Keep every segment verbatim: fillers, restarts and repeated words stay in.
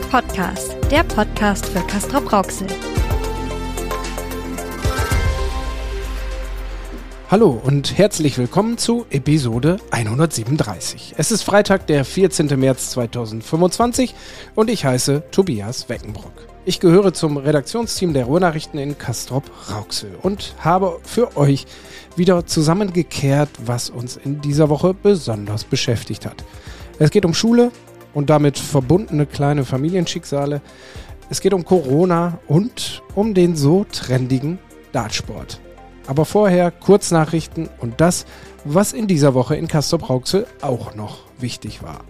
Podcast, der Podcast für Castrop-Rauxel. Hallo und herzlich willkommen zu Episode hundertsiebenunddreißig. Es ist Freitag, der vierzehnten März zweitausendfünfundzwanzig und ich heiße Tobias Weckenbrock. Ich gehöre zum Redaktionsteam der Ruhrnachrichten in Castrop-Rauxel und habe für euch wieder zusammengekehrt, was uns in dieser Woche besonders beschäftigt hat. Es geht um Schule und damit verbundene kleine Familienschicksale. Es geht um Corona und um den so trendigen Dartsport. Aber vorher Kurznachrichten und das, was in dieser Woche in Castrop-Rauxel auch noch wichtig war.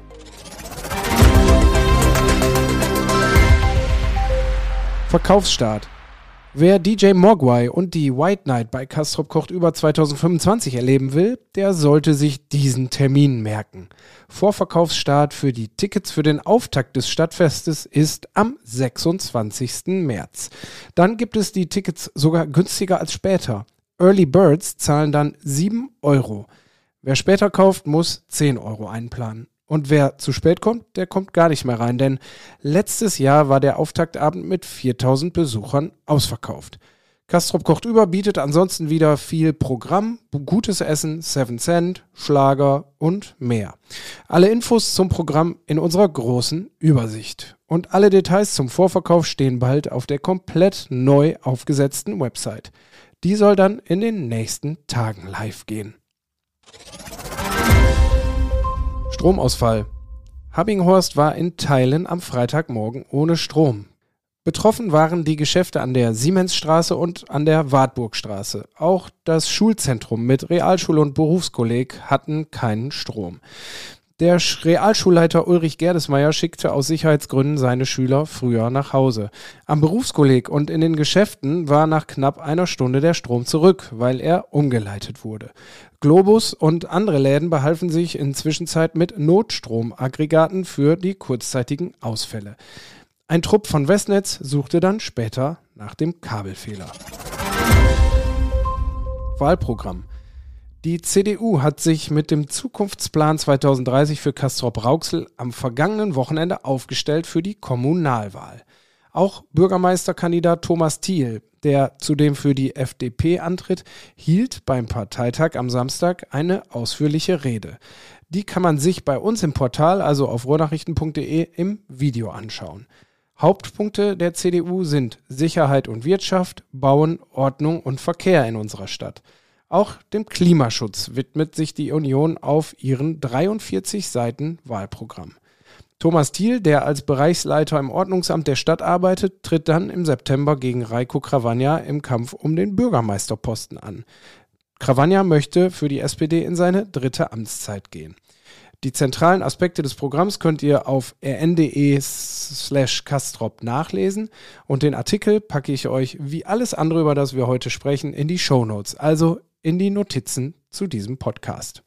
Verkaufsstart. Wer D J Mogwai und die White Night bei Castrop kocht über zweitausendfünfundzwanzig erleben will, der sollte sich diesen Termin merken. Vorverkaufsstart für die Tickets für den Auftakt des Stadtfestes ist am sechsundzwanzigsten März. Dann gibt es die Tickets sogar günstiger als später. Early Birds zahlen dann sieben Euro. Wer später kauft, muss zehn Euro einplanen. Und wer zu spät kommt, der kommt gar nicht mehr rein, denn letztes Jahr war der Auftaktabend mit viertausend Besuchern ausverkauft. Castrop kocht über bietet ansonsten wieder viel Programm, gutes Essen, Seven Cent, Schlager und mehr. Alle Infos zum Programm in unserer großen Übersicht. Und alle Details zum Vorverkauf stehen bald auf der komplett neu aufgesetzten Website. Die soll dann in den nächsten Tagen live gehen. Stromausfall. Habbinghorst war in Teilen am Freitagmorgen ohne Strom. Betroffen waren die Geschäfte an der Siemensstraße und an der Wartburgstraße. Auch das Schulzentrum mit Realschule und Berufskolleg hatten keinen Strom. Der Realschulleiter Ulrich Gerdesmeier schickte aus Sicherheitsgründen seine Schüler früher nach Hause. Am Berufskolleg und in den Geschäften war nach knapp einer Stunde der Strom zurück, weil er umgeleitet wurde. Globus und andere Läden behalfen sich inzwischen mit Notstromaggregaten für die kurzzeitigen Ausfälle. Ein Trupp von Westnetz suchte dann später nach dem Kabelfehler. Wahlprogramm. Die C D U hat sich mit dem Zukunftsplan zweitausenddreißig für Castrop-Rauxel am vergangenen Wochenende aufgestellt für die Kommunalwahl. Auch Bürgermeisterkandidat Thomas Thiel, der zudem für die F D P antritt, hielt beim Parteitag am Samstag eine ausführliche Rede. Die kann man sich bei uns im Portal, also auf ruhrnachrichten punkt de, im Video anschauen. Hauptpunkte der C D U sind Sicherheit und Wirtschaft, Bauen, Ordnung und Verkehr in unserer Stadt. Auch dem Klimaschutz widmet sich die Union auf ihren dreiundvierzig Seiten Wahlprogramm. Thomas Thiel, der als Bereichsleiter im Ordnungsamt der Stadt arbeitet, tritt dann im September gegen Reiko Cravagna im Kampf um den Bürgermeisterposten an. Cravagna möchte für die S P D in seine dritte Amtszeit gehen. Die zentralen Aspekte des Programms könnt ihr auf rn.de slash Castrop nachlesen und den Artikel packe ich euch, wie alles andere, über das wir heute sprechen, in die Shownotes, also in die Notizen zu diesem Podcast.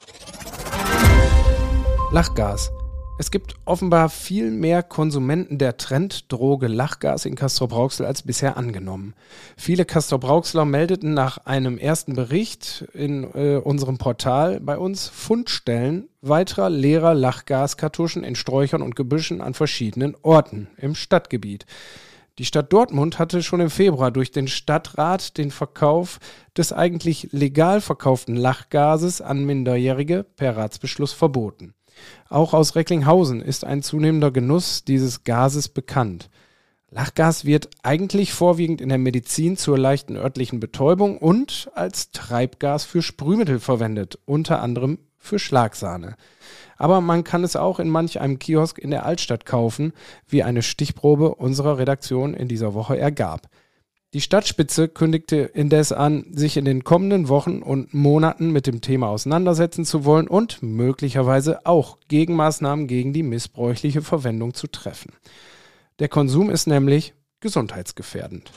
Lachgas. Es gibt offenbar viel mehr Konsumenten der Trenddroge Lachgas in Castrop-Rauxel als bisher angenommen. Viele Castrop-Rauxler meldeten nach einem ersten Bericht in äh, unserem Portal bei uns Fundstellen weiterer leerer Lachgaskartuschen in Sträuchern und Gebüschen an verschiedenen Orten im Stadtgebiet. Die Stadt Dortmund hatte schon im Februar durch den Stadtrat den Verkauf des eigentlich legal verkauften Lachgases an Minderjährige per Ratsbeschluss verboten. Auch aus Recklinghausen ist ein zunehmender Genuss dieses Gases bekannt. Lachgas wird eigentlich vorwiegend in der Medizin zur leichten örtlichen Betäubung und als Treibgas für Sprühmittel verwendet, unter anderem für Schlagsahne. Aber man kann es auch in manch einem Kiosk in der Altstadt kaufen, wie eine Stichprobe unserer Redaktion in dieser Woche ergab. Die Stadtspitze kündigte indes an, sich in den kommenden Wochen und Monaten mit dem Thema auseinandersetzen zu wollen und möglicherweise auch Gegenmaßnahmen gegen die missbräuchliche Verwendung zu treffen. Der Konsum ist nämlich gesundheitsgefährdend.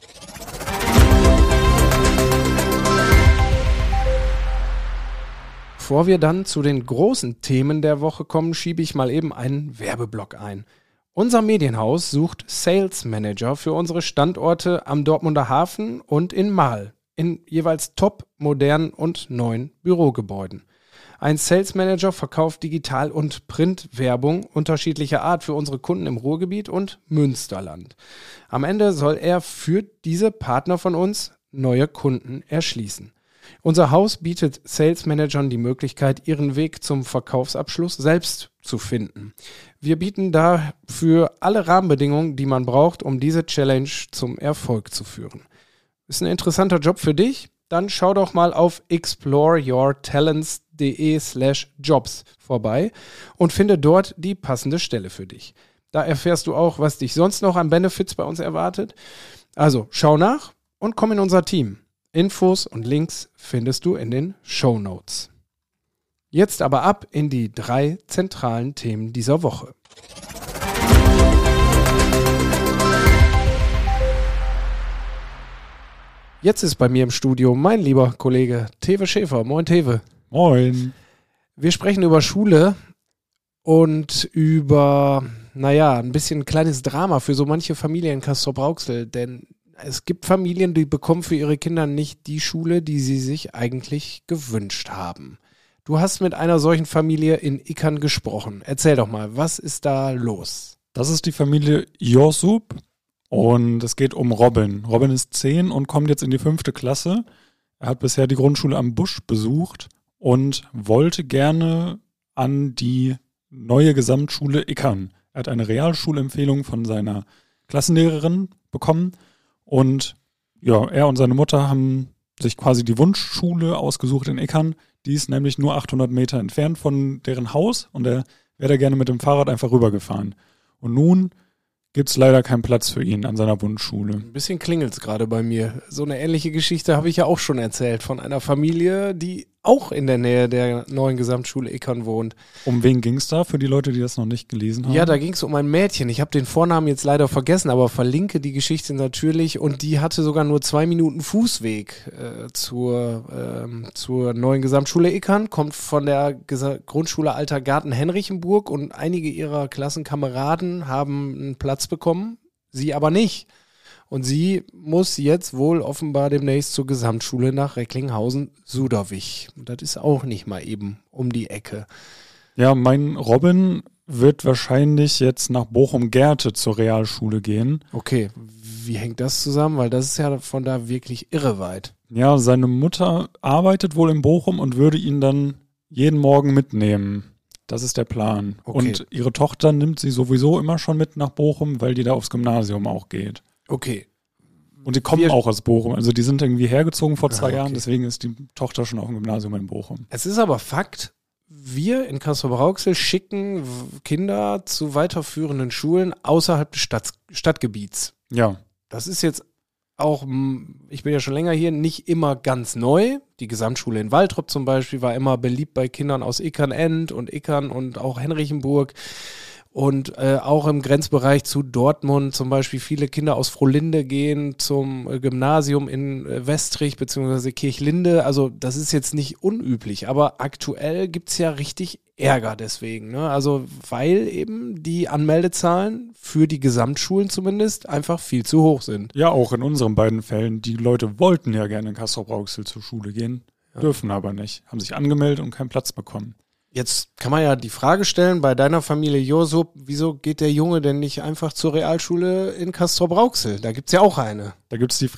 Bevor wir dann zu den großen Themen der Woche kommen, schiebe ich mal eben einen Werbeblock ein. Unser Medienhaus sucht Sales Manager für unsere Standorte am Dortmunder Hafen und in Marl, in jeweils top, modernen und neuen Bürogebäuden. Ein Sales Manager verkauft Digital- und Printwerbung unterschiedlicher Art für unsere Kunden im Ruhrgebiet und Münsterland. Am Ende soll er für diese Partner von uns neue Kunden erschließen. Unser Haus bietet Sales Managern die Möglichkeit, ihren Weg zum Verkaufsabschluss selbst zu finden. Wir bieten dafür alle Rahmenbedingungen, die man braucht, um diese Challenge zum Erfolg zu führen. Ist ein interessanter Job für dich? Dann schau doch mal auf exploreyourtalents.de slash jobs vorbei und finde dort die passende Stelle für dich. Da erfährst du auch, was dich sonst noch an Benefits bei uns erwartet. Also schau nach und komm in unser Team. Infos und Links findest du in den Shownotes. Jetzt aber ab in die drei zentralen Themen dieser Woche. Jetzt ist bei mir im Studio mein lieber Kollege Tewe Schäfer. Moin Tewe. Moin. Wir sprechen über Schule und über, naja, ein bisschen ein kleines Drama für so manche Familien in Castrop-Rauxel, denn es gibt Familien, die bekommen für ihre Kinder nicht die Schule, die sie sich eigentlich gewünscht haben. Du hast mit einer solchen Familie in Ickern gesprochen. Erzähl doch mal, was ist da los? Das ist die Familie Josup und es geht um Robin. Robin ist zehn und kommt jetzt in die fünfte Klasse. Er hat bisher die Grundschule am Busch besucht und wollte gerne an die neue Gesamtschule Ickern. Er hat eine Realschulempfehlung von seiner Klassenlehrerin bekommen. Und ja, er und seine Mutter haben sich quasi die Wunschschule ausgesucht in Ickern. Die ist nämlich nur achthundert Meter entfernt von deren Haus und er wäre da gerne mit dem Fahrrad einfach rübergefahren. Und nun gibt es leider keinen Platz für ihn an seiner Wunschschule. Ein bisschen klingelt es gerade bei mir. So eine ähnliche Geschichte habe ich ja auch schon erzählt von einer Familie, die auch in der Nähe der neuen Gesamtschule Ickern wohnt. Um wen ging es da, für die Leute, die das noch nicht gelesen haben? Ja, da ging es um ein Mädchen. Ich habe den Vornamen jetzt leider vergessen, aber verlinke die Geschichte natürlich. Und die hatte sogar nur zwei Minuten Fußweg äh, zur, ähm, zur neuen Gesamtschule Ickern, kommt von der Gesa- Grundschule Alter Garten Henrichenburg und einige ihrer Klassenkameraden haben einen Platz bekommen, sie aber nicht. Und sie muss jetzt wohl offenbar demnächst zur Gesamtschule nach Recklinghausen-Suderwich. Und das ist auch nicht mal eben um die Ecke. Ja, mein Robin wird wahrscheinlich jetzt nach Bochum-Gerte zur Realschule gehen. Okay, wie hängt das zusammen? Weil das ist ja von da wirklich irre weit. Ja, seine Mutter arbeitet wohl in Bochum und würde ihn dann jeden Morgen mitnehmen. Das ist der Plan. Okay. Und ihre Tochter nimmt sie sowieso immer schon mit nach Bochum, weil die da aufs Gymnasium auch geht. Okay. Und die kommen Wir auch aus Bochum. Also die sind irgendwie hergezogen vor zwei Ah, okay. Jahren, deswegen ist die Tochter schon auf dem Gymnasium in Bochum. Es ist aber Fakt, wir in Castrop-Rauxel schicken Kinder zu weiterführenden Schulen außerhalb des Stadt- Stadtgebiets. Ja. Das ist jetzt auch, ich bin ja schon länger hier, nicht immer ganz neu. Die Gesamtschule in Waltrop zum Beispiel war immer beliebt bei Kindern aus Ickern-End und Ickern und auch Henrichenburg. Und äh, auch im Grenzbereich zu Dortmund zum Beispiel viele Kinder aus Frohlinde gehen zum äh, Gymnasium in äh, Westrich bzw. Kirchlinde. Also das ist jetzt nicht unüblich, aber aktuell gibt's ja richtig Ärger deswegen. Ne? Also weil eben die Anmeldezahlen für die Gesamtschulen zumindest einfach viel zu hoch sind. Ja, auch in unseren beiden Fällen. Die Leute wollten ja gerne in Castrop-Rauxel zur Schule gehen, Ja. dürfen aber nicht. Haben sich angemeldet und keinen Platz bekommen. Jetzt kann man ja die Frage stellen, bei deiner Familie Josup, wieso geht der Junge denn nicht einfach zur Realschule in Castrop-Rauxel? Da gibt's ja auch eine. Da gibt es die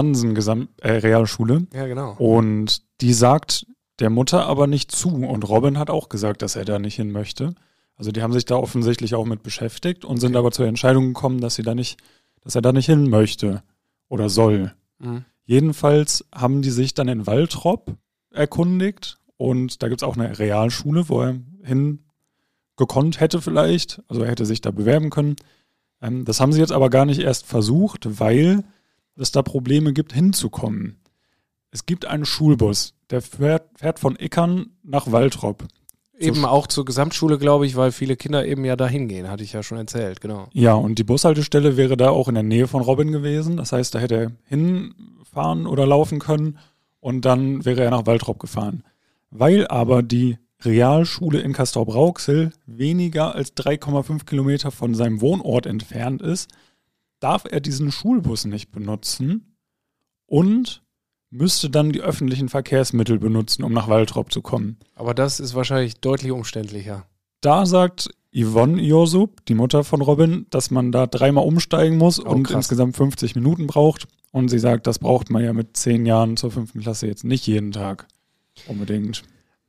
Friedrich-Nansen-Realschule Ja, genau. und die sagt der Mutter aber nicht zu. Und Robin hat auch gesagt, dass er da nicht hin möchte. Also die haben sich da offensichtlich auch mit beschäftigt und sind aber zur Entscheidung gekommen, dass sie da nicht, dass er da nicht hin möchte oder soll. Mhm. Jedenfalls haben die sich dann in Waltrop erkundigt. Und da gibt es auch eine Realschule, wo er hin gekonnt hätte vielleicht. Also er hätte sich da bewerben können. Ähm, das haben sie jetzt aber gar nicht erst versucht, weil es da Probleme gibt, hinzukommen. Es gibt einen Schulbus, der fährt, fährt von Ickern nach Waltrop. Eben Zur auch zur Gesamtschule, glaube ich, weil viele Kinder eben ja dahin gehen, hatte ich ja schon erzählt, genau. Ja, und die Bushaltestelle wäre da auch in der Nähe von Robin gewesen. Das heißt, da hätte er hinfahren oder laufen können und dann wäre er nach Waltrop gefahren. Weil aber die Realschule in Castrop-Rauxel weniger als drei Komma fünf Kilometer von seinem Wohnort entfernt ist, darf er diesen Schulbus nicht benutzen und müsste dann die öffentlichen Verkehrsmittel benutzen, um nach Waltrop zu kommen. Aber das ist wahrscheinlich deutlich umständlicher. Da sagt Yvonne Iosup, die Mutter von Robin, dass man da dreimal umsteigen muss Oh, und krass. insgesamt fünfzig Minuten braucht. Und sie sagt, das braucht man ja mit zehn Jahren zur fünften Klasse jetzt nicht jeden Tag unbedingt.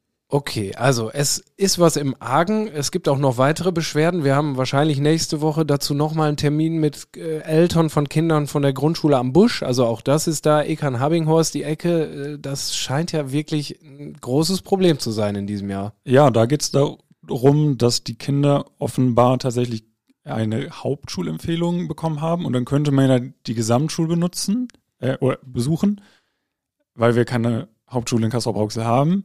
Okay, also es ist was im Argen. Es gibt auch noch weitere Beschwerden. Wir haben wahrscheinlich nächste Woche dazu nochmal einen Termin mit äh, Eltern von Kindern von der Grundschule am Busch. Also auch das ist da, Ekern-Habbinghorst, die Ecke. Äh, das scheint ja wirklich ein großes Problem zu sein in diesem Jahr. Ja, da geht es darum, dass die Kinder offenbar tatsächlich eine Hauptschulempfehlung bekommen haben und dann könnte man ja die Gesamtschule benutzen äh, oder besuchen, weil wir keine Hauptschule in Castrop-Rauxel haben.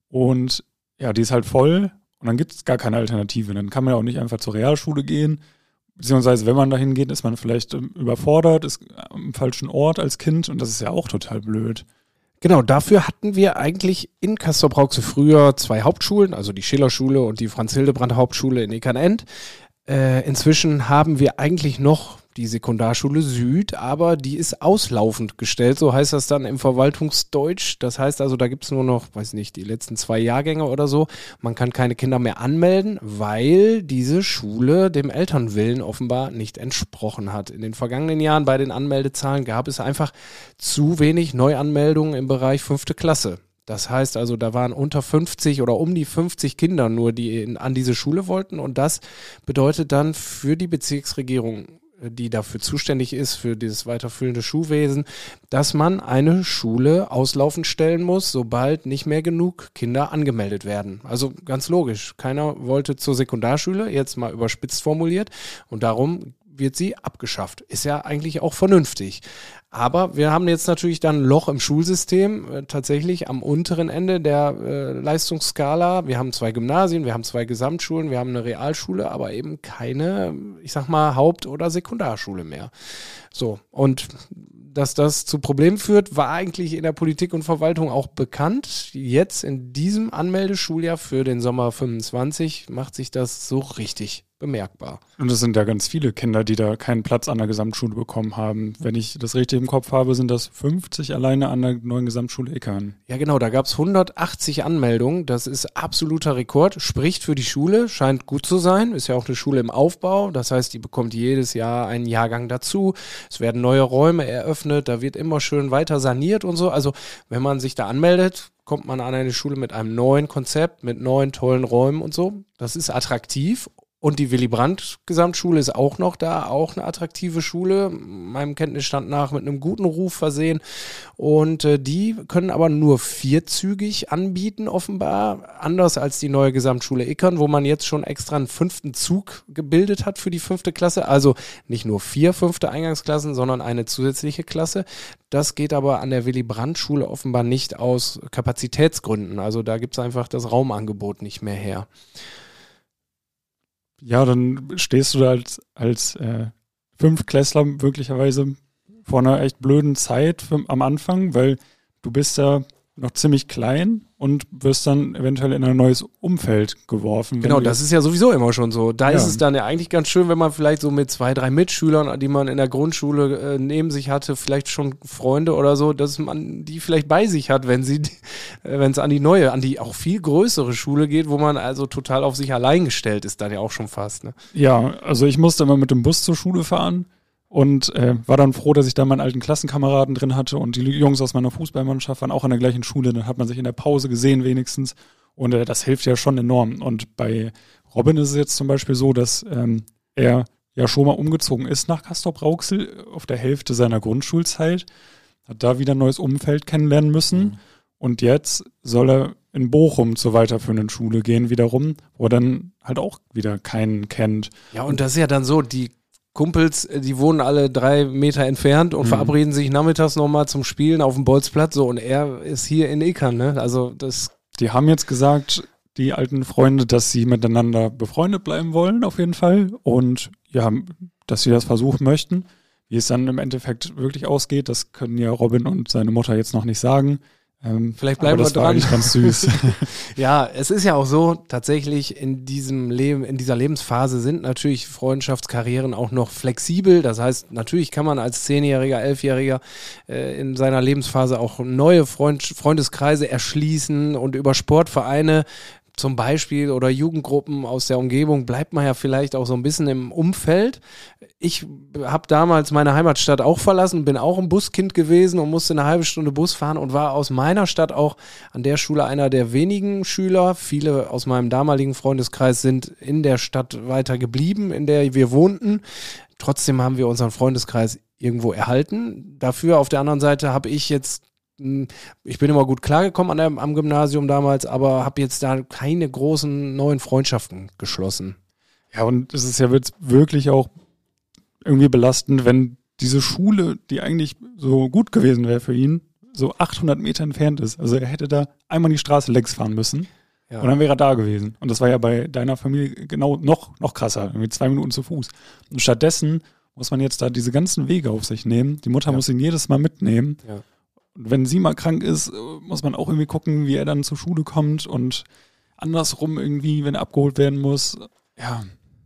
Und ja, die ist halt voll und dann gibt es gar keine Alternative. Dann kann man ja auch nicht einfach zur Realschule gehen. Beziehungsweise, wenn man dahin geht, ist man vielleicht ähm, überfordert, ist am falschen Ort als Kind und das ist ja auch total blöd. Genau, dafür hatten wir eigentlich in Castrop-Rauxel früher zwei Hauptschulen, also die Schillerschule und die Franz-Hildebrand-Hauptschule in Ekern-End. Äh, inzwischen haben wir eigentlich noch die Sekundarschule Süd, aber die ist auslaufend gestellt, so heißt das dann im Verwaltungsdeutsch. Das heißt also, da gibt es nur noch, weiß nicht, die letzten zwei Jahrgänge oder so. Man kann keine Kinder mehr anmelden, weil diese Schule dem Elternwillen offenbar nicht entsprochen hat. In den vergangenen Jahren bei den Anmeldezahlen gab es einfach zu wenig Neuanmeldungen im Bereich fünfte Klasse. Das heißt also, da waren unter fünfzig oder um die fünfzig Kinder nur, die in, an diese Schule wollten und das bedeutet dann für die Bezirksregierung, die dafür zuständig ist, für dieses weiterführende Schulwesen, dass man eine Schule auslaufend stellen muss, sobald nicht mehr genug Kinder angemeldet werden. Also ganz logisch, keiner wollte zur Sekundarschule, jetzt mal überspitzt formuliert, und darum wird sie abgeschafft. Ist ja eigentlich auch vernünftig. Aber wir haben jetzt natürlich dann ein Loch im Schulsystem, äh, tatsächlich am unteren Ende der äh, Leistungsskala. Wir haben zwei Gymnasien, wir haben zwei Gesamtschulen, wir haben eine Realschule, aber eben keine, ich sag mal, Haupt- oder Sekundarschule mehr. So, und dass das zu Problemen führt, war eigentlich in der Politik und Verwaltung auch bekannt. Jetzt in diesem Anmeldeschuljahr für den Sommer fünfundzwanzig macht sich das so richtig bemerkbar. Und es sind ja ganz viele Kinder, die da keinen Platz an der Gesamtschule bekommen haben. Wenn ich das richtig im Kopf habe, sind das fünfzig alleine an der neuen Gesamtschule Ekern. Ja genau, da gab es hundertachtzig Anmeldungen. Das ist absoluter Rekord. Spricht für die Schule, scheint gut zu sein. Ist ja auch eine Schule im Aufbau. Das heißt, die bekommt jedes Jahr einen Jahrgang dazu. Es werden neue Räume eröffnet. Da wird immer schön weiter saniert und so. Also wenn man sich da anmeldet, kommt man an eine Schule mit einem neuen Konzept, mit neuen tollen Räumen und so. Das ist attraktiv. Und die Willy-Brandt-Gesamtschule ist auch noch da, auch eine attraktive Schule, meinem Kenntnisstand nach mit einem guten Ruf versehen. Und äh, die können aber nur vierzügig anbieten, offenbar, anders als die neue Gesamtschule Ekern, wo man jetzt schon extra einen fünften Zug gebildet hat für die fünfte Klasse. Also nicht nur vier fünfte Eingangsklassen, sondern eine zusätzliche Klasse. Das geht aber an der Willy-Brandt-Schule offenbar nicht aus Kapazitätsgründen. Also da gibt es einfach das Raumangebot nicht mehr her. Ja, dann stehst du da als, als äh, Fünftklässler möglicherweise vor einer echt blöden Zeit für, am Anfang, weil du bist ja noch ziemlich klein und wirst dann eventuell in ein neues Umfeld geworfen. Genau, das ist ja sowieso immer schon so. Da ja. ist es dann ja eigentlich ganz schön, wenn man vielleicht so mit zwei, drei Mitschülern, die man in der Grundschule äh, neben sich hatte, vielleicht schon Freunde oder so, dass man die vielleicht bei sich hat, wenn sie, äh, wenn es an die neue, an die auch viel größere Schule geht, wo man also total auf sich allein gestellt ist, dann ja auch schon fast. Ne? Ja, also ich musste immer mit dem Bus zur Schule fahren. Und äh, war dann froh, dass ich da meinen alten Klassenkameraden drin hatte und die Jungs aus meiner Fußballmannschaft waren auch an der gleichen Schule. Dann hat man sich in der Pause gesehen wenigstens und äh, das hilft ja schon enorm. Und bei Robin ist es jetzt zum Beispiel so, dass ähm, er ja schon mal umgezogen ist nach Castrop-Rauxel auf der Hälfte seiner Grundschulzeit, hat da wieder ein neues Umfeld kennenlernen müssen mhm. und jetzt soll er in Bochum zur weiterführenden Schule gehen wiederum, wo er dann halt auch wieder keinen kennt. Ja, und das ist ja dann so, die Kumpels, die wohnen alle drei Meter entfernt und mhm. verabreden sich nachmittags nochmal zum Spielen auf dem Bolzplatz. So, und er ist hier in Ekern, ne? Also das. Die haben jetzt gesagt, die alten Freunde, dass sie miteinander befreundet bleiben wollen, auf jeden Fall. Und ja, dass sie das versuchen möchten. Wie es dann im Endeffekt wirklich ausgeht, das können ja Robin und seine Mutter jetzt noch nicht sagen. Ähm, Vielleicht bleiben aber das wir war dran. eigentlich ganz süß. Ja, es ist ja auch so, tatsächlich in diesem Leben, in dieser Lebensphase sind natürlich Freundschaftskarrieren auch noch flexibel. Das heißt, natürlich kann man als Zehnjähriger, Elfjähriger äh, in seiner Lebensphase auch neue Freund Freundeskreise erschließen und über Sportvereine zum Beispiel oder Jugendgruppen aus der Umgebung bleibt man ja vielleicht auch so ein bisschen im Umfeld. Ich habe damals meine Heimatstadt auch verlassen, bin auch ein Buskind gewesen und musste eine halbe Stunde Bus fahren und war aus meiner Stadt auch an der Schule einer der wenigen Schüler. Viele aus meinem damaligen Freundeskreis sind in der Stadt weiter geblieben, in der wir wohnten. Trotzdem haben wir unseren Freundeskreis irgendwo erhalten. Dafür auf der anderen Seite habe ich jetzt Ich bin immer gut klargekommen an der, am Gymnasium damals, aber habe jetzt da keine großen neuen Freundschaften geschlossen. Ja, und es ist ja wirklich auch irgendwie belastend, wenn diese Schule, die eigentlich so gut gewesen wäre für ihn, so achthundert Meter entfernt ist. Also er hätte da einmal die Straße längs fahren müssen ja. Und dann wäre er da gewesen. Und das war ja bei deiner Familie genau noch, noch krasser, mit zwei Minuten zu Fuß. Und stattdessen muss man jetzt da diese ganzen Wege auf sich nehmen. Die Mutter ja. muss ihn jedes Mal mitnehmen. Ja. Und wenn sie mal krank ist, muss man auch irgendwie gucken, wie er dann zur Schule kommt und andersrum irgendwie, wenn er abgeholt werden muss. Ja,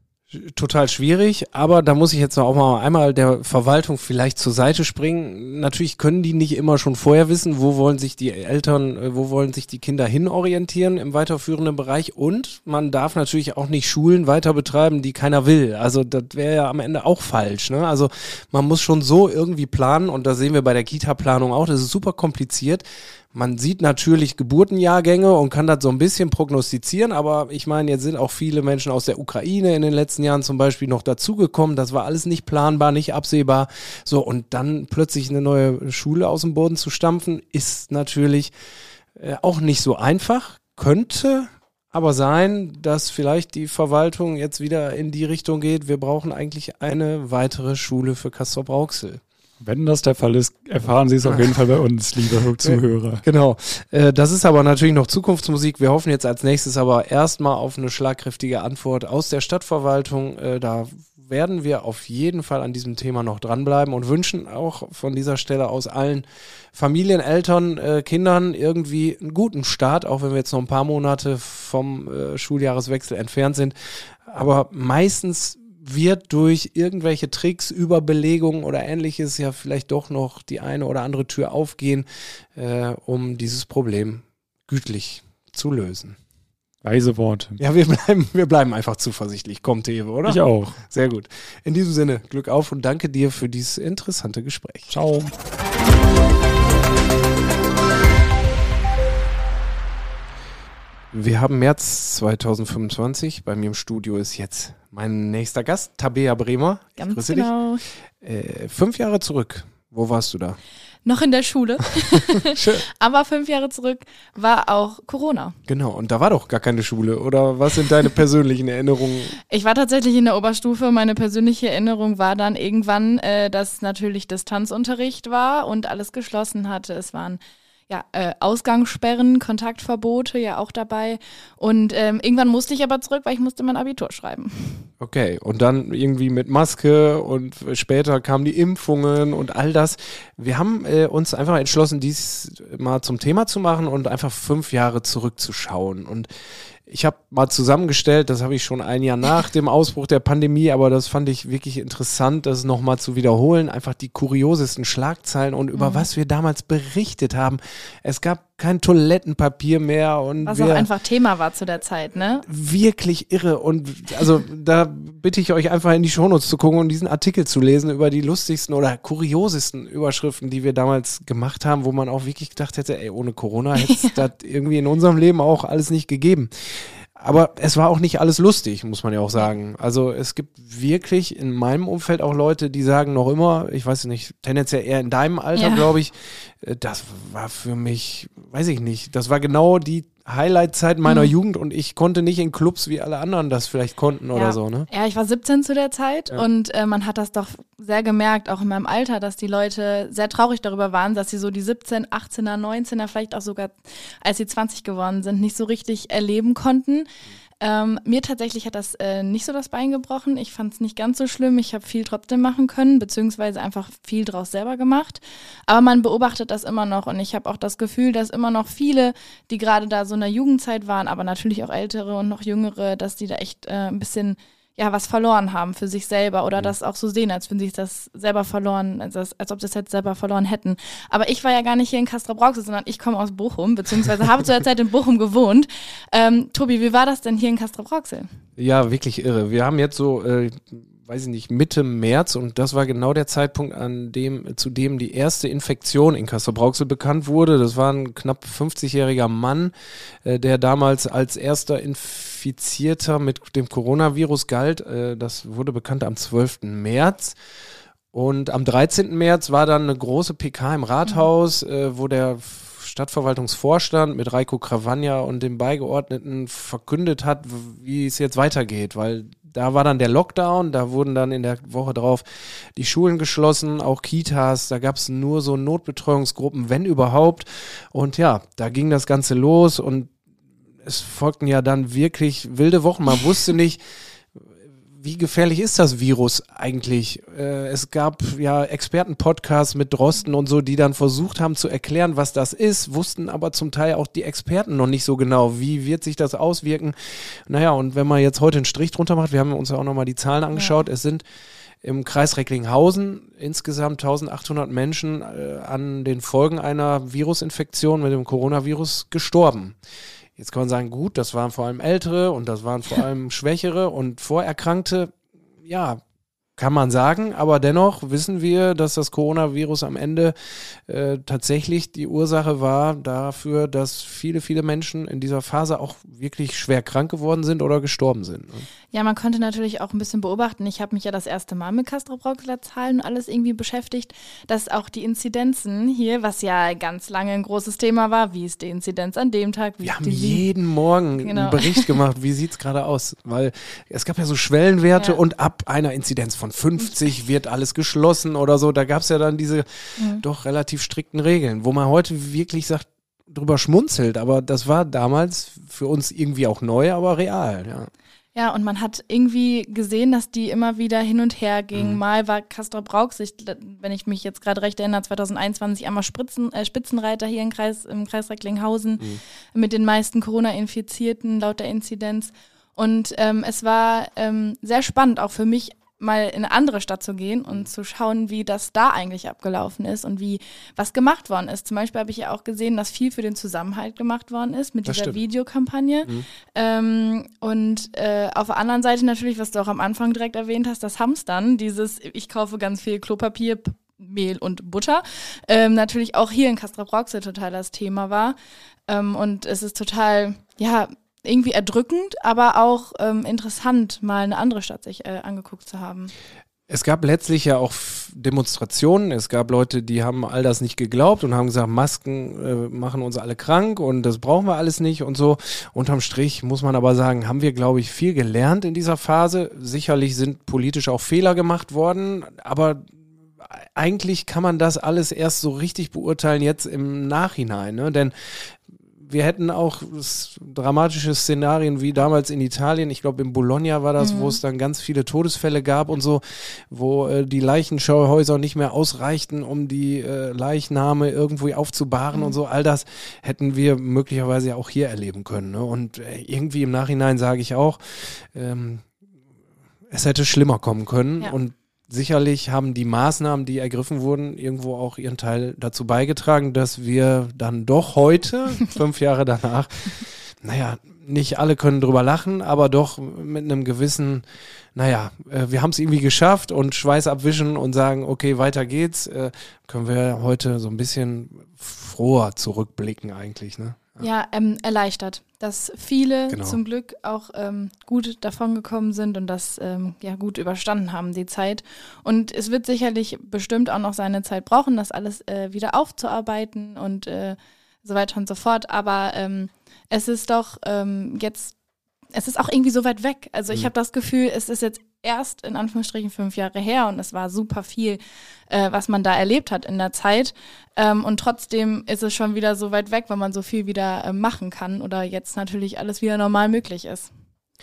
total schwierig, aber da muss ich jetzt auch mal einmal der Verwaltung vielleicht zur Seite springen. Natürlich können die nicht immer schon vorher wissen, wo wollen sich die Eltern, wo wollen sich die Kinder hinorientieren im weiterführenden Bereich, und man darf natürlich auch nicht Schulen weiter betreiben, die keiner will. Also das wäre ja am Ende auch falsch, ne? Also man muss schon so irgendwie planen, und das sehen wir bei der Kita-Planung auch, das ist super kompliziert. Man sieht natürlich Geburtenjahrgänge und kann das so ein bisschen prognostizieren, aber ich meine, jetzt sind auch viele Menschen aus der Ukraine in den letzten Jahren zum Beispiel noch dazugekommen. Das war alles nicht planbar, nicht absehbar. So, und dann plötzlich eine neue Schule aus dem Boden zu stampfen, ist natürlich äh, auch nicht so einfach. Könnte aber sein, dass vielleicht die Verwaltung jetzt wieder in die Richtung geht, wir brauchen eigentlich eine weitere Schule für Castrop-Rauxel. Wenn das der Fall ist, erfahren Sie es auf jeden Fall bei uns, liebe Zuhörer. Genau. Äh, das ist aber natürlich noch Zukunftsmusik. Wir hoffen jetzt als nächstes aber erstmal auf eine schlagkräftige Antwort aus der Stadtverwaltung. Äh, da werden wir auf jeden Fall an diesem Thema noch dranbleiben und wünschen auch von dieser Stelle aus allen Familien, Eltern, äh, Kindern irgendwie einen guten Start, auch wenn wir jetzt noch ein paar Monate vom äh, Schuljahreswechsel entfernt sind. Aber meistens wird durch irgendwelche Tricks, Überbelegungen oder ähnliches ja vielleicht doch noch die eine oder andere Tür aufgehen, äh, um dieses Problem gütlich zu lösen. Weise Worte. Ja, wir bleiben, wir bleiben einfach zuversichtlich. Kommt, Ewe, oder? Ich auch. Sehr gut. In diesem Sinne, Glück auf und danke dir für dieses interessante Gespräch. Ciao. Wir haben März zweitausendfünfundzwanzig. Bei mir im Studio ist jetzt mein nächster Gast, Tabea Bremer. Ganz ich grüße genau. dich. Äh, fünf Jahre zurück. Wo warst du da? Noch in der Schule. Schön. Aber fünf Jahre zurück war auch Corona. Genau, und da war doch gar keine Schule. Oder was sind deine persönlichen Erinnerungen? Ich war tatsächlich in der Oberstufe. Meine persönliche Erinnerung war dann irgendwann, äh, dass natürlich Distanzunterricht war und alles geschlossen hatte. Es waren ja, äh, Ausgangssperren, Kontaktverbote ja auch dabei. Und ähm, irgendwann musste ich aber zurück, weil ich musste mein Abitur schreiben. Okay, und dann irgendwie mit Maske und später kamen die Impfungen und all das. Wir haben äh, uns einfach entschlossen, dies mal zum Thema zu machen und einfach fünf Jahre zurückzuschauen. Und ich habe mal zusammengestellt, das habe ich schon ein Jahr nach dem Ausbruch der Pandemie, aber das fand ich wirklich interessant, das nochmal zu wiederholen. Einfach die kuriosesten Schlagzeilen und über mhm. was wir damals berichtet haben. Es gab kein Toilettenpapier mehr und was wir, auch einfach Thema war zu der Zeit, ne? Wirklich irre, und also da bitte ich euch einfach in die Shownotes zu gucken und diesen Artikel zu lesen über die lustigsten oder kuriosesten Überschriften, die wir damals gemacht haben, wo man auch wirklich gedacht hätte, ey, ohne Corona hätte es ja. das irgendwie in unserem Leben auch alles nicht gegeben. Aber es war auch nicht alles lustig, muss man ja auch sagen. Also es gibt wirklich in meinem Umfeld auch Leute, die sagen noch immer, ich weiß nicht, tendenziell eher in deinem Alter, ja. glaube ich, das war für mich, weiß ich nicht, das war genau die Highlight-Zeit meiner mhm. Jugend, und ich konnte nicht in Clubs, wie alle anderen das vielleicht konnten ja. oder so, ne? Ja, ich war siebzehn zu der Zeit ja. und äh, man hat das doch sehr gemerkt, auch in meinem Alter, dass die Leute sehr traurig darüber waren, dass sie so die siebzehn, achtzehner, neunzehner, vielleicht auch sogar als sie zwanzig geworden sind, nicht so richtig erleben konnten. Ähm, mir tatsächlich hat das äh, nicht so das Bein gebrochen. Ich fand es nicht ganz so schlimm. Ich habe viel trotzdem machen können, beziehungsweise einfach viel draus selber gemacht. Aber man beobachtet das immer noch und ich habe auch das Gefühl, dass immer noch viele, die gerade da so in der Jugendzeit waren, aber natürlich auch ältere und noch jüngere, dass die da echt äh, ein bisschen ja was verloren haben für sich selber oder mhm. das auch so sehen, als wenn sie das selber verloren, also als, als ob sie das jetzt selber verloren hätten. Aber ich war ja gar nicht hier in Castrop-Rauxel, sondern ich komme aus Bochum, beziehungsweise habe zu der Zeit in Bochum gewohnt. Ähm, Tobi, wie war das denn hier in Castrop-Rauxel? Ja, wirklich irre. Wir haben jetzt so, äh, weiß ich nicht, Mitte März und das war genau der Zeitpunkt, an dem, zu dem die erste Infektion in Castrop-Rauxel bekannt wurde. Das war ein knapp fünfzigjähriger Mann, äh, der damals als erster Infizierter mit dem Coronavirus galt. Äh, das wurde bekannt am zwölften März. Und am dreizehnten März war dann eine große P K im Rathaus, äh, wo der Stadtverwaltungsvorstand mit Reiko Cravagna und den Beigeordneten verkündet hat, wie es jetzt weitergeht, weil da war dann der Lockdown, da wurden dann in der Woche drauf die Schulen geschlossen, auch Kitas, da gab es nur so Notbetreuungsgruppen, wenn überhaupt. Und ja, da ging das Ganze los und es folgten ja dann wirklich wilde Wochen. Man wusste nicht, wie gefährlich ist das Virus eigentlich? Äh, es gab ja Experten-Podcasts mit Drosten und so, die dann versucht haben zu erklären, was das ist, wussten aber zum Teil auch die Experten noch nicht so genau, wie wird sich das auswirken. Naja, und wenn man jetzt heute einen Strich drunter macht, wir haben uns ja auch nochmal die Zahlen angeschaut, ja. Es sind im Kreis Recklinghausen insgesamt eintausendachthundert Menschen äh, an den Folgen einer Virusinfektion mit dem Coronavirus gestorben. Jetzt kann man sagen, gut, das waren vor allem Ältere und das waren vor allem Schwächere und Vorerkrankte. Ja, kann man sagen, aber dennoch wissen wir, dass das Coronavirus am Ende äh, tatsächlich die Ursache war dafür, dass viele, viele Menschen in dieser Phase auch wirklich schwer krank geworden sind oder gestorben sind. Ne? Ja, man konnte natürlich auch ein bisschen beobachten. Ich habe mich ja das erste Mal mit Castrop-Rauxeler Zahlen und alles irgendwie beschäftigt, dass auch die Inzidenzen hier, was ja ganz lange ein großes Thema war, wie ist die Inzidenz an dem Tag? Wie Wir ist haben die jeden Morgen genau. einen Bericht gemacht, wie sieht's gerade aus? Weil es gab ja so Schwellenwerte ja. und ab einer Inzidenz von fünfzig wird alles geschlossen oder so. Da gab's ja dann diese mhm. doch relativ strikten Regeln, wo man heute wirklich sagt, drüber schmunzelt, aber das war damals für uns irgendwie auch neu, aber real, ja. Ja, und man hat irgendwie gesehen, dass die immer wieder hin und her gingen. Mhm. Mal war Castrop-Rauxel, wenn ich mich jetzt gerade recht erinnere, zwanzig einundzwanzig einmal Spritzen, äh, Spitzenreiter hier im Kreis, im Kreis Recklinghausen mhm. mit den meisten Corona-Infizierten laut der Inzidenz. Und ähm, es war ähm, sehr spannend, auch für mich, mal in eine andere Stadt zu gehen und zu schauen, wie das da eigentlich abgelaufen ist und wie was gemacht worden ist. Zum Beispiel habe ich ja auch gesehen, dass viel für den Zusammenhalt gemacht worden ist mit das dieser stimmt. Videokampagne. Mhm. Ähm, und äh, auf der anderen Seite natürlich, was du auch am Anfang direkt erwähnt hast, das Hamstern, dieses ich kaufe ganz viel Klopapier, Mehl und Butter, ähm, natürlich auch hier in Castrop-Rauxel total das Thema war. Ähm, und es ist total, ja, irgendwie erdrückend, aber auch ähm, interessant, mal eine andere Stadt sich äh, angeguckt zu haben. Es gab letztlich ja auch Demonstrationen, es gab Leute, die haben all das nicht geglaubt und haben gesagt, Masken äh, machen uns alle krank und das brauchen wir alles nicht und so. Unterm Strich muss man aber sagen, haben wir, glaube ich, viel gelernt in dieser Phase. Sicherlich sind politisch auch Fehler gemacht worden, aber eigentlich kann man das alles erst so richtig beurteilen jetzt im Nachhinein, ne? Denn wir hätten auch dramatische Szenarien wie damals in Italien, ich glaube in Bologna war das, mhm. wo es dann ganz viele Todesfälle gab und so, wo äh, die Leichenschauhäuser nicht mehr ausreichten, um die äh, Leichname irgendwo aufzubahren mhm. und so. All das hätten wir möglicherweise auch hier erleben können. Ne? Und äh, irgendwie im Nachhinein sage ich auch, ähm, es hätte schlimmer kommen können ja. und sicherlich haben die Maßnahmen, die ergriffen wurden, irgendwo auch ihren Teil dazu beigetragen, dass wir dann doch heute, fünf Jahre danach, naja, nicht alle können drüber lachen, aber doch mit einem gewissen, naja, äh, wir haben es irgendwie geschafft und Schweiß abwischen und sagen, okay, weiter geht's, äh, können wir heute so ein bisschen froher zurückblicken eigentlich, ne? Ja, ähm, erleichtert, dass viele genau. zum Glück auch ähm, gut davongekommen sind und das ähm, ja gut überstanden haben, die Zeit. Und es wird sicherlich bestimmt auch noch seine Zeit brauchen, das alles äh, wieder aufzuarbeiten und äh, so weiter und so fort. Aber ähm, es ist doch ähm, jetzt, es ist auch irgendwie so weit weg. Also ich mhm. habe das Gefühl, es ist jetzt erst in Anführungsstrichen fünf Jahre her und es war super viel, äh, was man da erlebt hat in der Zeit. Ähm, und trotzdem ist es schon wieder so weit weg, weil man so viel wieder äh, machen kann oder jetzt natürlich alles wieder normal möglich ist.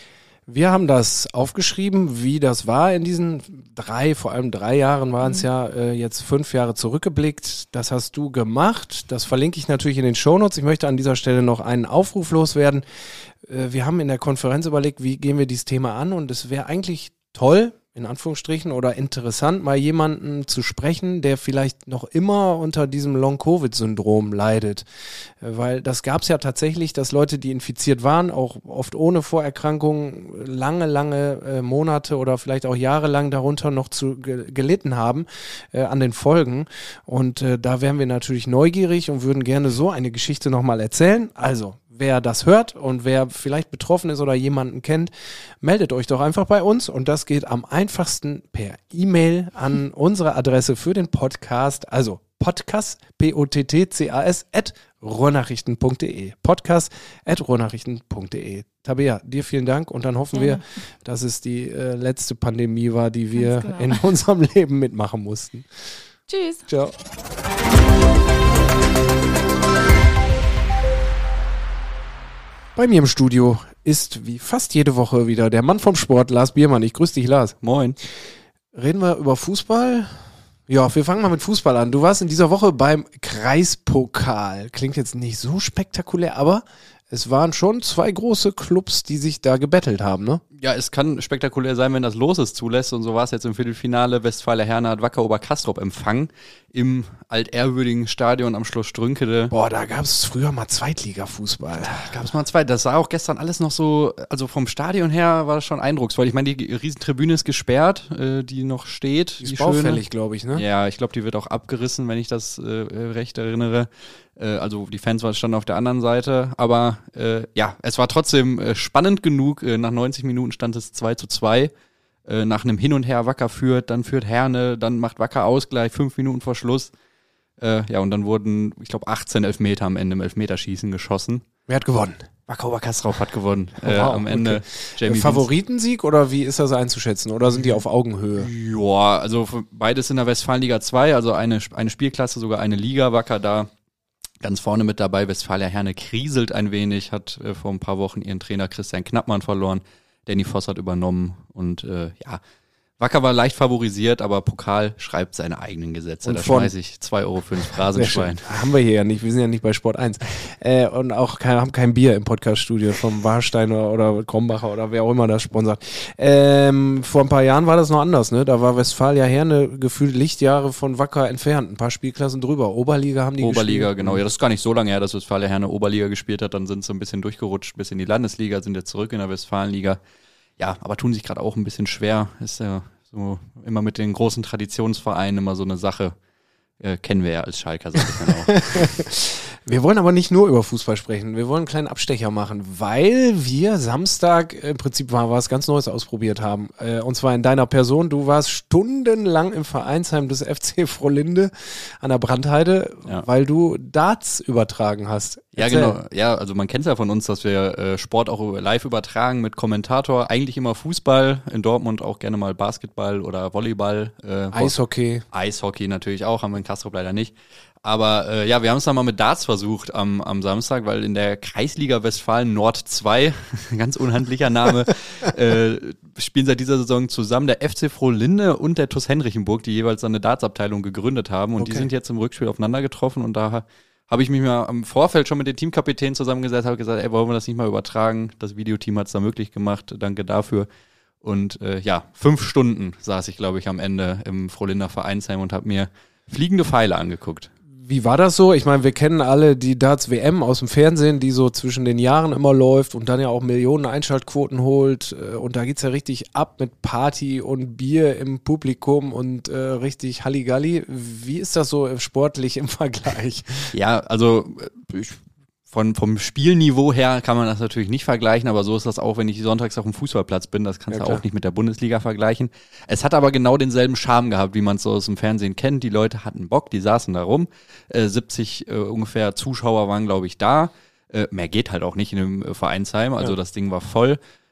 Wir haben das aufgeschrieben, wie das war in diesen drei, vor allem drei Jahren waren es mhm. ja äh, jetzt fünf Jahre zurückgeblickt. Das hast du gemacht. Das verlinke ich natürlich in den Shownotes. Ich möchte an dieser Stelle noch einen Aufruf loswerden. Äh, wir haben in der Konferenz überlegt, wie gehen wir dieses Thema an, und es wäre eigentlich toll, in Anführungsstrichen, oder interessant, mal jemanden zu sprechen, der vielleicht noch immer unter diesem Long-Covid-Syndrom leidet. Weil das gab es ja tatsächlich, dass Leute, die infiziert waren, auch oft ohne Vorerkrankungen, lange, lange äh, Monate oder vielleicht auch jahrelang darunter noch zu ge- gelitten haben äh, an den Folgen. Und äh, da wären wir natürlich neugierig und würden gerne so eine Geschichte nochmal erzählen. Also, wer das hört und wer vielleicht betroffen ist oder jemanden kennt, meldet euch doch einfach bei uns, und das geht am einfachsten per E-Mail an unsere Adresse für den Podcast, also podcast, P O T T C A S, at ruhrnachrichten punkt de. Podcast at ruhrnachrichten punkt de. Tabea, dir vielen Dank, und dann hoffen ja. wir, dass es die äh, letzte Pandemie war, die wir genau. in unserem Leben mitmachen mussten. Tschüss. Ciao. Bei mir im Studio ist wie fast jede Woche wieder der Mann vom Sport, Lars Biermann. Ich grüße dich, Lars. Moin. Reden wir über Fußball? Ja, wir fangen mal mit Fußball an. Du warst in dieser Woche beim Kreispokal. Klingt jetzt nicht so spektakulär, aber es waren schon zwei große Clubs, die sich da gebettelt haben, ne? Ja, es kann spektakulär sein, wenn das Loses zulässt, und so war es jetzt im Viertelfinale. Westfalia Herne hat Wacker Oberkastrop empfangen im altehrwürdigen Stadion am Schloss Strünkede. Boah, da gab es früher mal Zweitliga-Fußball. Da gab es mal zwei. Das sah auch gestern alles noch so, also vom Stadion her war das schon eindrucksvoll. Ich meine, die Riesentribüne ist gesperrt, äh, die noch steht. Die ist die baufällig, glaube ich, ne? Ja, ich glaube, die wird auch abgerissen, wenn ich das äh, recht erinnere. Äh, also die Fans standen auf der anderen Seite. Aber äh, ja, es war trotzdem äh, spannend genug. Äh, nach neunzig Minuten stand es zwei zu zwei. Äh, nach einem Hin und Her, Wacker führt, dann führt Herne, dann macht Wacker Ausgleich, fünf Minuten vor Schluss. Äh, ja, und dann wurden, ich glaube, achtzehn Elfmeter am Ende im Elfmeterschießen geschossen. Wer hat gewonnen? Wacker Oberkastrop hat gewonnen. Oh, äh, wow, am Ende. Okay. Jamie Favoritensieg, oder wie ist das einzuschätzen? Oder sind die auf Augenhöhe? Ja, also beides in der Westfalenliga zwei, also eine, eine Spielklasse, sogar eine Liga. Wacker da ganz vorne mit dabei. Westfalia Herne kriselt ein wenig, hat äh, vor ein paar Wochen ihren Trainer Christian Knappmann verloren. Danny Voss hat übernommen, und äh, ja, Wacker war leicht favorisiert, aber Pokal schreibt seine eigenen Gesetze. Und da schmeiße ich zwei Euro für ein Phrasenschwein. Haben wir hier ja nicht, wir sind ja nicht bei Sport eins. Äh, und auch kein, haben kein Bier im Podcaststudio vom Warstein oder, oder Krombacher oder wer auch immer das sponsert. Ähm, vor ein paar Jahren war das noch anders, ne? Da war Westfalia Herne gefühlt Lichtjahre von Wacker entfernt, ein paar Spielklassen drüber. Oberliga haben die Oberliga, gespielt. genau. Ja, das ist gar nicht so lange her, dass Westfalia Herne Oberliga gespielt hat. Dann sind sie ein bisschen durchgerutscht bis in die Landesliga, sind jetzt zurück in der Westfalenliga. Ja, aber tun sich gerade auch ein bisschen schwer. Ist ja so immer mit den großen Traditionsvereinen immer so eine Sache. Äh, kennen wir ja als Schalker, sag ich dann auch. Wir wollen aber nicht nur über Fußball sprechen. Wir wollen einen kleinen Abstecher machen, weil wir Samstag, im Prinzip war was ganz Neues ausprobiert haben. Äh, und zwar in deiner Person. Du warst stundenlang im Vereinsheim des F C Frohlinde an der Brandheide, ja. weil du Darts übertragen hast. Ja, Erzähl. genau. Ja, also man kennt es ja von uns, dass wir äh, Sport auch live übertragen mit Kommentator. Eigentlich immer Fußball, in Dortmund auch gerne mal Basketball oder Volleyball. Äh, Eishockey. Eishockey natürlich auch, haben wir in Kastrop leider nicht. Aber äh, ja, wir haben es dann mal mit Darts versucht am, am Samstag, weil in der Kreisliga Westfalen Nord zwei, ganz unhandlicher Name, äh, spielen seit dieser Saison zusammen der F C Frohlinde und der T U S Henrichenburg, die jeweils eine Dartsabteilung gegründet haben. Und okay. die sind jetzt im Rückspiel aufeinander getroffen, und da habe ich mich mal im Vorfeld schon mit den Teamkapitänen zusammengesetzt, habe gesagt, ey, wollen wir das nicht mal übertragen? Das Videoteam hat es da möglich gemacht, danke dafür. Und äh, ja, fünf Stunden saß ich, glaube ich, am Ende im Frohlinder Vereinsheim und habe mir fliegende Pfeile angeguckt. Wie war das so? Ich meine, wir kennen alle die Darts-W M aus dem Fernsehen, die so zwischen den Jahren immer läuft und dann ja auch Millionen Einschaltquoten holt. Und da geht's ja richtig ab mit Party und Bier im Publikum und äh, richtig Halligalli. Wie ist das so sportlich im Vergleich? Ja, also ich Von, vom Spielniveau her kann man das natürlich nicht vergleichen, aber so ist das auch, wenn ich sonntags auf dem Fußballplatz bin. Das kannst du ja auch nicht mit der Bundesliga vergleichen. Es hat aber genau denselben Charme gehabt, wie man es so aus dem Fernsehen kennt. Die Leute hatten Bock, die saßen da rum. Äh, siebzig äh, ungefähr Zuschauer waren, glaube ich, da. Äh, mehr geht halt auch nicht in einem Vereinsheim, also ja. Das Ding war voll.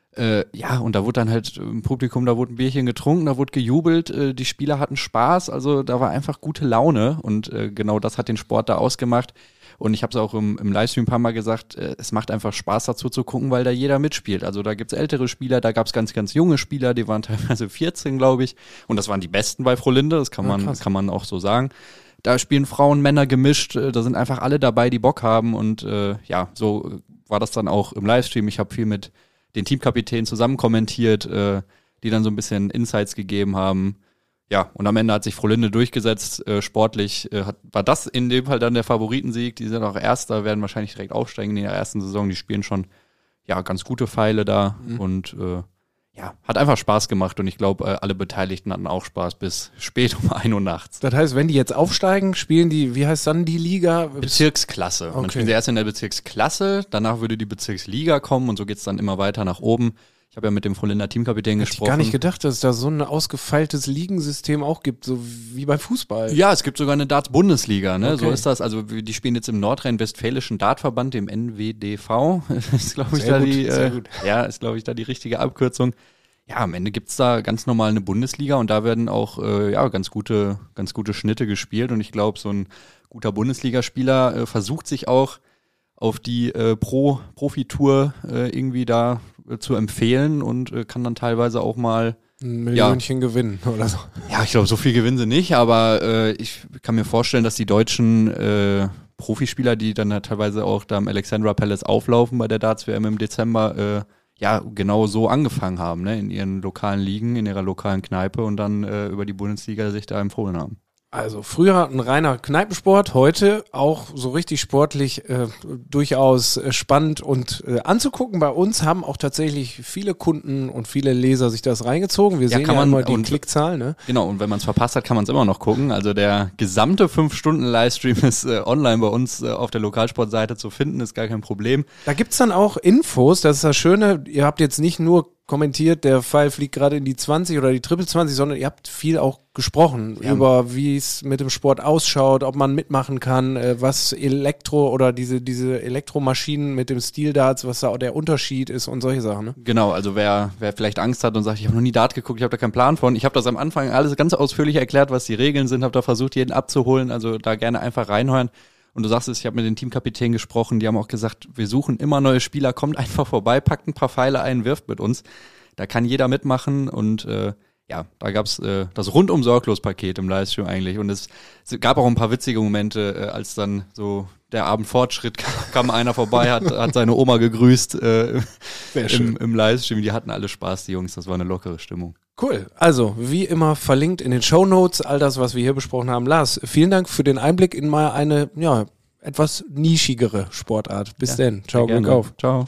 Äh, ja, und da wurde dann halt im Publikum, da wurde ein Bierchen getrunken, da wurde gejubelt, äh, die Spieler hatten Spaß, also da war einfach gute Laune und äh, genau das hat den Sport da ausgemacht. Und ich habe es auch im, im Livestream ein paar Mal gesagt, äh, es macht einfach Spaß dazu zu gucken, weil da jeder mitspielt. Also da gibt's ältere Spieler, da gab's ganz, ganz junge Spieler, die waren teilweise vierzehn, glaube ich. Und das waren die Besten bei Frohlinde, das kann man, ja, kann man auch so sagen. Da spielen Frauen, Männer gemischt, äh, da sind einfach alle dabei, die Bock haben. Und äh, ja, so war das dann auch im Livestream. Ich habe viel mit den Teamkapitänen zusammen kommentiert, äh, die dann so ein bisschen Insights gegeben haben. Ja, und am Ende hat sich Frohlinde durchgesetzt, äh, sportlich äh, hat, war das in dem Fall dann der Favoritensieg. Die sind auch Erster, werden wahrscheinlich direkt aufsteigen in der ersten Saison. Die spielen schon ja ganz gute Pfeile da mhm. und äh, ja, hat einfach Spaß gemacht und ich glaube, äh, alle Beteiligten hatten auch Spaß bis spät um ein Uhr nachts. Das heißt, wenn die jetzt aufsteigen, spielen die, wie heißt dann die Liga? Bezirksklasse. Okay. Man spielt erst in der Bezirksklasse, danach würde die Bezirksliga kommen und so geht's dann immer weiter nach oben. Ich habe ja mit dem Frohlinder Teamkapitän gesprochen. Ich gar nicht gedacht, dass es da so ein ausgefeiltes Ligensystem auch gibt, so wie bei Fußball. Ja, es gibt sogar eine Darts-Bundesliga, ne? Okay. So ist das. Also die spielen jetzt im Nordrhein-Westfälischen Dartverband, dem N W D V. ist, glaube ich, da gut, die, äh, ja, ist, glaube ich, da die richtige Abkürzung. Ja, am Ende gibt's da ganz normal eine Bundesliga und da werden auch äh, ja ganz gute, ganz gute Schnitte gespielt. Und ich glaube, so ein guter Bundesligaspieler äh, versucht sich auch auf die äh, Pro Profitour äh, irgendwie da äh, zu empfehlen und äh, kann dann teilweise auch mal ein Millionchen ja, gewinnen oder so. Ja, ich glaube, so viel gewinnen sie nicht, aber äh, ich kann mir vorstellen, dass die deutschen äh, Profispieler, die dann halt teilweise auch da im Alexandra Palace auflaufen bei der Darts-W M im Dezember, äh, ja, genau so angefangen haben, ne, in ihren lokalen Ligen, in ihrer lokalen Kneipe und dann äh, über die Bundesliga sich da empfohlen haben. Also früher ein reiner Kneipensport, heute auch so richtig sportlich äh, durchaus äh, spannend und äh, anzugucken. Bei uns haben auch tatsächlich viele Kunden und viele Leser sich das reingezogen. Wir ja, sehen kann ja man, immer die und, Klickzahlen. Ne? Genau, und wenn man es verpasst hat, kann man es immer noch gucken. Also der gesamte fünf Stunden Livestream ist äh, online bei uns äh, auf der Lokalsportseite zu finden, ist gar kein Problem. Da gibt's dann auch Infos, das ist das Schöne, ihr habt jetzt nicht nur kommentiert, der Pfeil fliegt gerade in die zwanzig oder die Triple zwanzig, sondern ihr habt viel auch gesprochen ja. über, wie es mit dem Sport ausschaut, ob man mitmachen kann, äh, was Elektro oder diese diese Elektromaschinen mit dem Steel Darts, was da der Unterschied ist und solche Sachen. Ne? Genau, also wer wer vielleicht Angst hat und sagt, ich habe noch nie Dart geguckt, ich habe da keinen Plan von, ich habe das am Anfang alles ganz ausführlich erklärt, was die Regeln sind, habe da versucht, jeden abzuholen, also da gerne einfach reinhören. Und du sagst es, ich habe mit den Teamkapitänen gesprochen, die haben auch gesagt, wir suchen immer neue Spieler, kommt einfach vorbei, packt ein paar Pfeile ein, wirft mit uns. Da kann jeder mitmachen und äh, ja, da gab's äh, das rundum sorglos Paket im Livestream eigentlich. Und es, es gab auch ein paar witzige Momente, äh, als dann so der Abend fortschritt, kam, kam einer vorbei, hat, hat seine Oma gegrüßt äh, im, im Livestream. Die hatten alle Spaß, die Jungs, das war eine lockere Stimmung. Cool. Also, wie immer verlinkt in den Shownotes all das, was wir hier besprochen haben. Lars, vielen Dank für den Einblick in mal eine, ja, etwas nischigere Sportart. Bis ja, denn. Ciao, Glück auf. Ciao.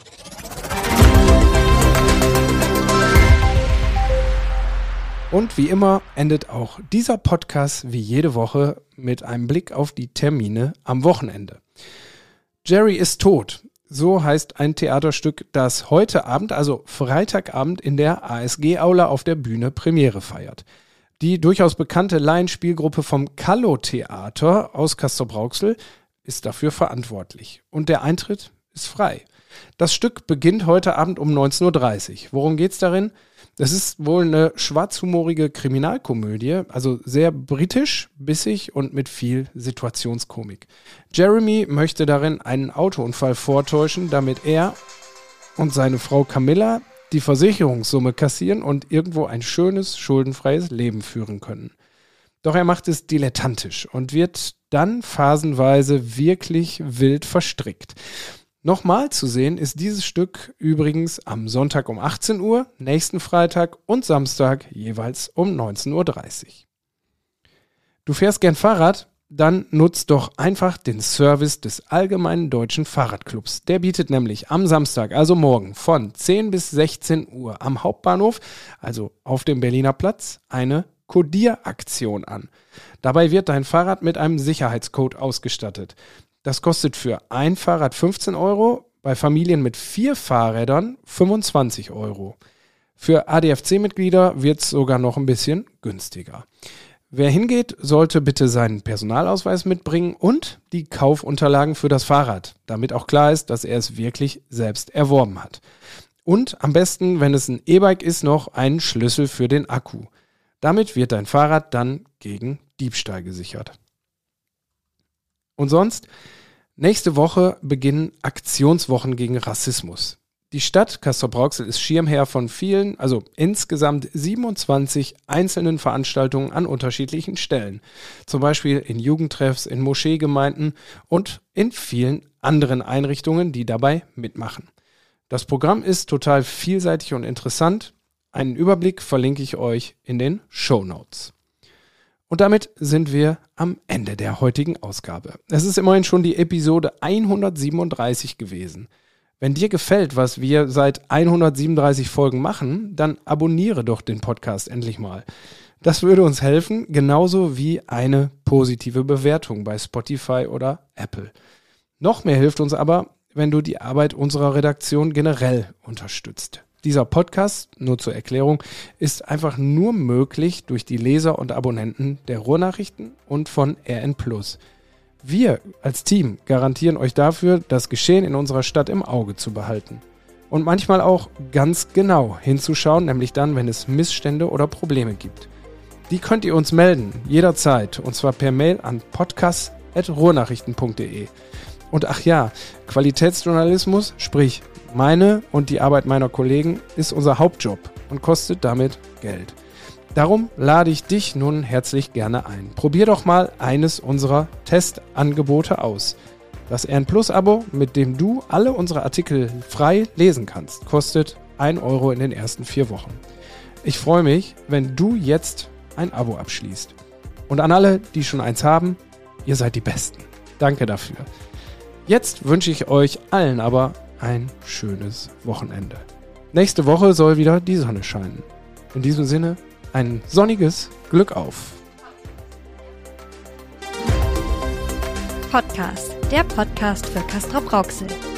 Und wie immer endet auch dieser Podcast wie jede Woche mit einem Blick auf die Termine am Wochenende. Jerry ist tot. So heißt ein Theaterstück, das heute Abend, also Freitagabend in der A S G-Aula auf der Bühne Premiere feiert. Die durchaus bekannte Laienspielgruppe vom Kallo-Theater aus Castrop-Rauxel ist dafür verantwortlich. Und der Eintritt ist frei. Das Stück beginnt heute Abend um neunzehn Uhr dreißig. Worum geht's darin? Das ist wohl eine schwarzhumorige Kriminalkomödie, also sehr britisch, bissig und mit viel Situationskomik. Jeremy möchte darin einen Autounfall vortäuschen, damit er und seine Frau Camilla die Versicherungssumme kassieren und irgendwo ein schönes, schuldenfreies Leben führen können. Doch er macht es dilettantisch und wird dann phasenweise wirklich wild verstrickt. Nochmal zu sehen ist dieses Stück übrigens am Sonntag um achtzehn Uhr, nächsten Freitag und Samstag jeweils um neunzehn Uhr dreißig. Du fährst gern Fahrrad? Dann nutzt doch einfach den Service des Allgemeinen Deutschen Fahrradclubs. Der bietet nämlich am Samstag, also morgen, von zehn bis sechzehn Uhr am Hauptbahnhof, also auf dem Berliner Platz, eine Codieraktion an. Dabei wird dein Fahrrad mit einem Sicherheitscode ausgestattet. Das kostet für ein Fahrrad fünfzehn Euro, bei Familien mit vier Fahrrädern fünfundzwanzig Euro. Für A D F C-Mitglieder wird es sogar noch ein bisschen günstiger. Wer hingeht, sollte bitte seinen Personalausweis mitbringen und die Kaufunterlagen für das Fahrrad, damit auch klar ist, dass er es wirklich selbst erworben hat. Und am besten, wenn es ein E-Bike ist, noch einen Schlüssel für den Akku. Damit wird dein Fahrrad dann gegen Diebstahl gesichert. Und sonst, nächste Woche beginnen Aktionswochen gegen Rassismus. Die Stadt Castrop-Rauxel ist Schirmherr von vielen, also insgesamt siebenundzwanzig einzelnen Veranstaltungen an unterschiedlichen Stellen. Zum Beispiel in Jugendtreffs, in Moscheegemeinden und in vielen anderen Einrichtungen, die dabei mitmachen. Das Programm ist total vielseitig und interessant. Einen Überblick verlinke ich euch in den Shownotes. Und damit sind wir am Ende der heutigen Ausgabe. Es ist immerhin schon die Episode hundertsiebenunddreißig gewesen. Wenn dir gefällt, was wir seit hundertsiebenunddreißig Folgen machen, dann abonniere doch den Podcast endlich mal. Das würde uns helfen, genauso wie eine positive Bewertung bei Spotify oder Apple. Noch mehr hilft uns aber, wenn du die Arbeit unserer Redaktion generell unterstützt. Dieser Podcast, nur zur Erklärung, ist einfach nur möglich durch die Leser und Abonnenten der Ruhrnachrichten und von R N plus. Wir als Team garantieren euch dafür, das Geschehen in unserer Stadt im Auge zu behalten. Und manchmal auch ganz genau hinzuschauen, nämlich dann, wenn es Missstände oder Probleme gibt. Die könnt ihr uns melden, jederzeit, und zwar per Mail an podcast at ruhrnachrichten punkt de. Und ach ja, Qualitätsjournalismus, sprich meine und die Arbeit meiner Kollegen, ist unser Hauptjob und kostet damit Geld. Darum lade ich dich nun herzlich gerne ein. Probier doch mal eines unserer Testangebote aus. Das R N plus Abo, mit dem du alle unsere Artikel frei lesen kannst, kostet ein Euro in den ersten vier Wochen. Ich freue mich, wenn du jetzt ein Abo abschließt. Und an alle, die schon eins haben, ihr seid die Besten. Danke dafür. Jetzt wünsche ich euch allen aber ein schönes Wochenende. Nächste Woche soll wieder die Sonne scheinen. In diesem Sinne, ein sonniges Glück auf. Podcast, der Podcast für Castrop-Rauxel.